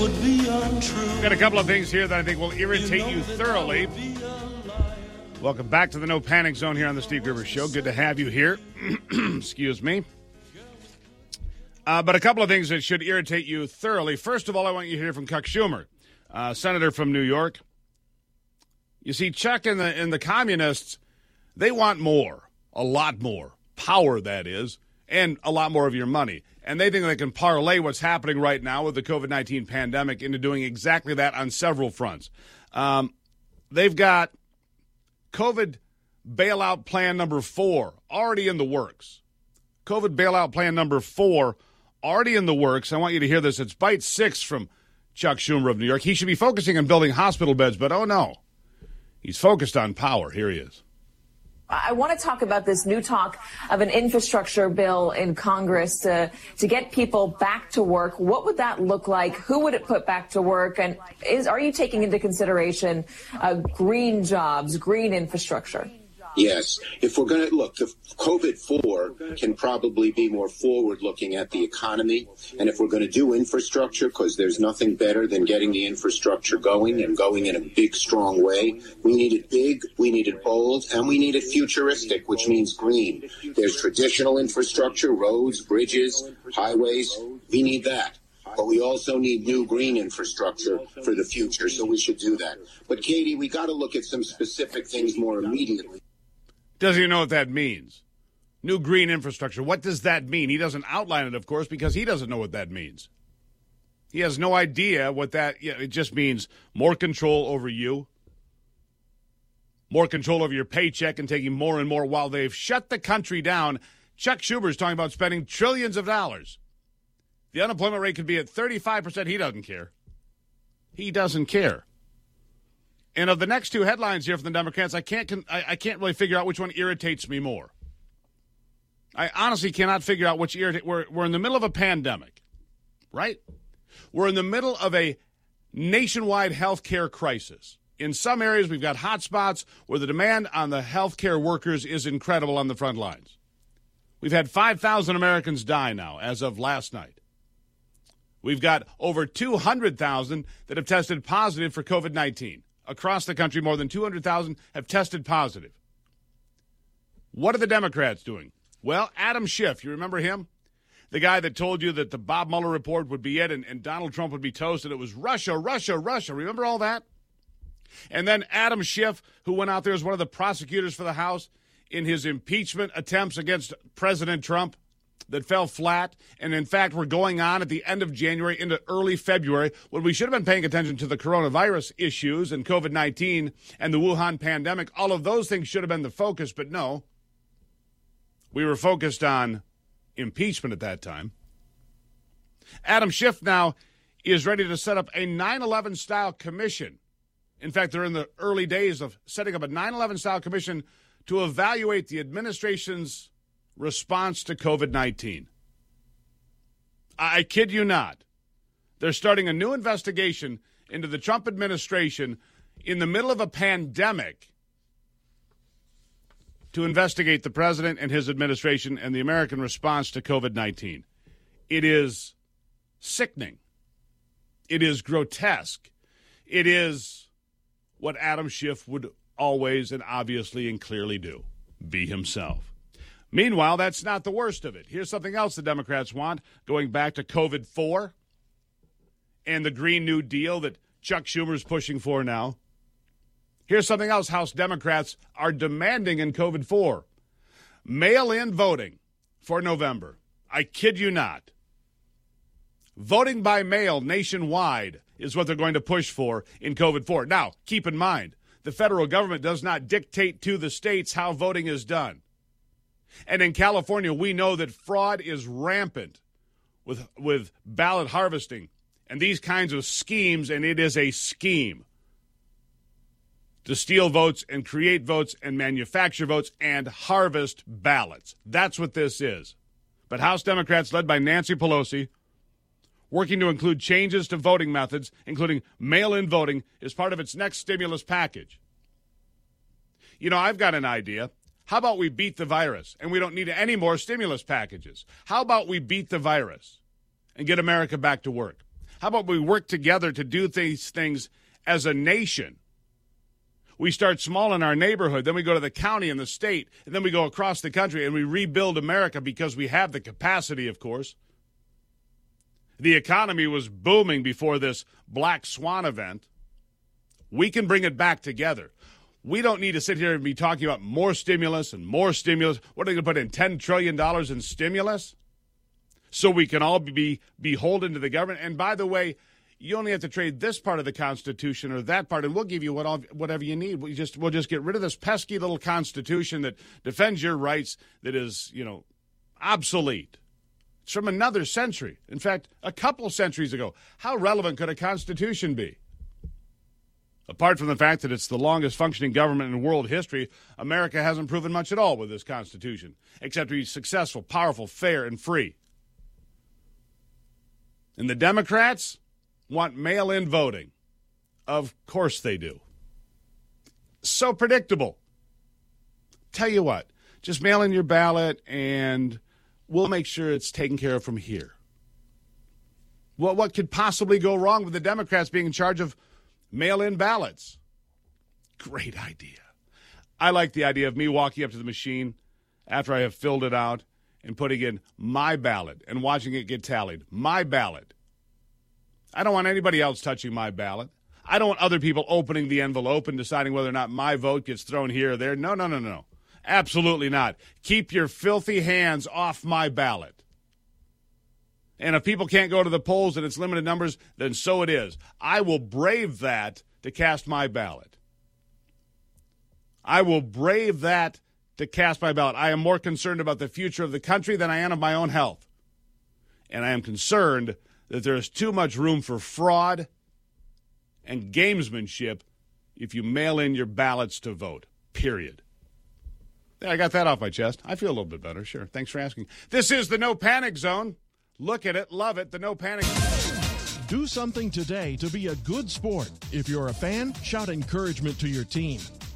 would be untrue. Got a couple of things here that I think will irritate you thoroughly. Welcome back to the No Panic Zone here on the Steve Gerber Show. Good to have you here. Excuse me. But a couple of things that should irritate you thoroughly. First of all, I want you to hear from Chuck Schumer, senator from New York. You see, Chuck and the communists, they want more, a lot more, power, that is, and a lot more of your money. And they think they can parlay what's happening right now with the COVID-19 pandemic into doing exactly that on several fronts. They've got COVID bailout plan number 4 already in the works. COVID bailout plan number 4 already in the works. I want you to hear this. It's bite 6 from Chuck Schumer of New York. He should be focusing on building hospital beds, but oh no. He's focused on power. Here he is. I want to talk about this new talk of an infrastructure bill in Congress to get people back to work. What would that look like? Who would it put back to work? And are you taking into consideration green jobs, green infrastructure? Yes. If we're going to look, the COVID-4 can probably be more forward-looking at the economy. And if we're going to do infrastructure, because there's nothing better than getting the infrastructure going and going in a big, strong way, we need it big, we need it bold, and we need it futuristic, which means green. There's traditional infrastructure, roads, bridges, highways. We need that. But we also need new green infrastructure for the future, so we should do that. But, Katie, we got to look at some specific things more immediately. Doesn't even know what that means. New green infrastructure. What does that mean? He doesn't outline it, of course, because he doesn't know what that means. He has no idea what that, it just means more control over you, more control over your paycheck and taking more and more while they've shut the country down. Chuck Schumer is talking about spending trillions of dollars. The unemployment rate could be at 35%. He doesn't care. He doesn't care. And of the next two headlines here from the Democrats, I can't really figure out which one irritates me more. I honestly cannot figure out which irritates. We're in the middle of a pandemic, right? We're in the middle of a nationwide healthcare crisis. In some areas, we've got hot spots where the demand on the healthcare workers is incredible on the front lines. We've had 5,000 Americans die now as of last night. We've got over 200,000 that have tested positive for COVID-19. Across the country, more than 200,000 have tested positive. What are the Democrats doing? Well, Adam Schiff, you remember him? The guy that told you that the Bob Mueller report would be it and Donald Trump would be toast and it was Russia, Russia, Russia. Remember all that? And then Adam Schiff, who went out there as one of the prosecutors for the House in his impeachment attempts against President Trump that fell flat, and in fact were going on at the end of January into early February when we should have been paying attention to the coronavirus issues and COVID-19 and the Wuhan pandemic. All of those things should have been the focus, but no. We were focused on impeachment at that time. Adam Schiff now is ready to set up a 9/11-style commission. In fact, they're in the early days of setting up a 9/11-style commission to evaluate the administration's response to COVID-19. I kid you not. They're starting a new investigation into the Trump administration in the middle of a pandemic to investigate the president and his administration and the American response to COVID-19. It is sickening. It is grotesque. It is what Adam Schiff would always and obviously and clearly do, be himself. Meanwhile, that's not the worst of it. Here's something else the Democrats want, going back to COVID-4 and the Green New Deal that Chuck Schumer is pushing for now. Here's something else House Democrats are demanding in COVID-4. Mail-in voting for November. I kid you not. Voting by mail nationwide is what they're going to push for in COVID-4. Now, keep in mind, the federal government does not dictate to the states how voting is done. And in California, we know that fraud is rampant with ballot harvesting and these kinds of schemes, and it is a scheme to steal votes and create votes and manufacture votes and harvest ballots. That's what this is. But House Democrats, led by Nancy Pelosi, working to include changes to voting methods, including mail-in voting, is part of its next stimulus package. You know, I've got an idea. How about we beat the virus and we don't need any more stimulus packages? How about we beat the virus and get America back to work? How about we work together to do these things as a nation? We start small in our neighborhood, then we go to the county and the state, and then we go across the country, and we rebuild America because we have the capacity, of course. The economy was booming before this black swan event. We can bring it back together. We don't need to sit here and be talking about more stimulus and more stimulus. What are they going to put in, $10 trillion in stimulus? So we can all be beholden to the government. And by the way, you only have to trade this part of the Constitution or that part, and we'll give you whatever you need. We'll just get rid of this pesky little Constitution that defends your rights that is, obsolete. It's from another century. In fact, a couple centuries ago. How relevant could a Constitution be? Apart from the fact that it's the longest functioning government in world history, America hasn't proven much at all with this Constitution, except to be successful, powerful, fair, and free. And the Democrats want mail-in voting. Of course they do. So predictable. Tell you what, just mail in your ballot and we'll make sure it's taken care of from here. Well, what could possibly go wrong with the Democrats being in charge of mail-in ballots? Great idea. I like the idea of me walking up to the machine after I have filled it out and putting in my ballot and watching it get tallied. My ballot. I don't want anybody else touching my ballot. I don't want other people opening the envelope and deciding whether or not my vote gets thrown here or there. No. Absolutely not. Keep your filthy hands off my ballot. And if people can't go to the polls and it's limited numbers, then so it is. I will brave that to cast my ballot. I will brave that to cast my ballot. I am more concerned about the future of the country than I am of my own health. And I am concerned that there is too much room for fraud and gamesmanship if you mail in your ballots to vote, period. I got that off my chest. I feel a little bit better, sure. Thanks for asking. This is the No Panic Zone. Look at it, love it, the No Panic Zone. Do something today to be a good sport. If you're a fan, shout encouragement to your team.